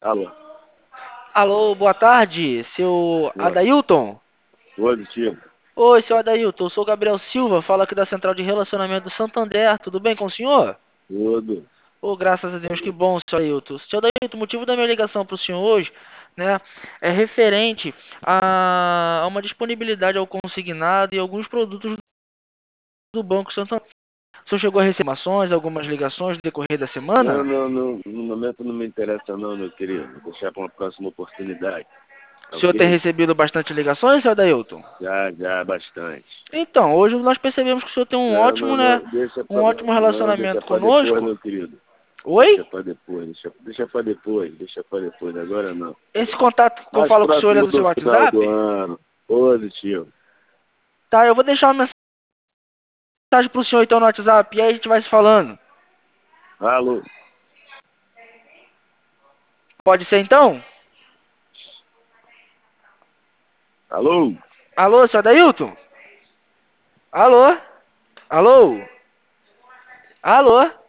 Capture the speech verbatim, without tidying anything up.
Alô, Alô, boa tarde, seu boa, Adailton? positivo. Oi, seu Adailton, eu sou o Gabriel Silva, falo aqui da Central de Relacionamento do Santander, tudo bem com o senhor? Tudo. Oh, graças a Deus, que bom, seu Adailton. Seu Adailton, o motivo da minha ligação para o senhor hoje, né, é referente a a uma disponibilidade ao consignado e alguns produtos do Banco Santander. O senhor chegou a receber informações, algumas ligações no decorrer da Não, semana? não, não, no momento não me interessa não, meu querido. Vou deixar para uma próxima oportunidade, O senhor tem ok? recebido bastante ligações, seu Adailton? Já, já, bastante. Então, hoje nós percebemos que o senhor tem um Não, não, ótimo, né, não, deixa um para ótimo não, deixa relacionamento para depois, conosco. meu querido. Oi? Deixa para depois, deixa, deixa para depois, deixa para depois, agora não. Esse contato que eu Mais falo com o senhor é próximo do seu do final do WhatsApp? ano, positivo. Tá, eu vou deixar uma mensagem pro senhor então no WhatsApp e aí a gente vai se falando. Alô, Pode ser então? alô, Alô, seu Adailton? Alô? Alô? Alô?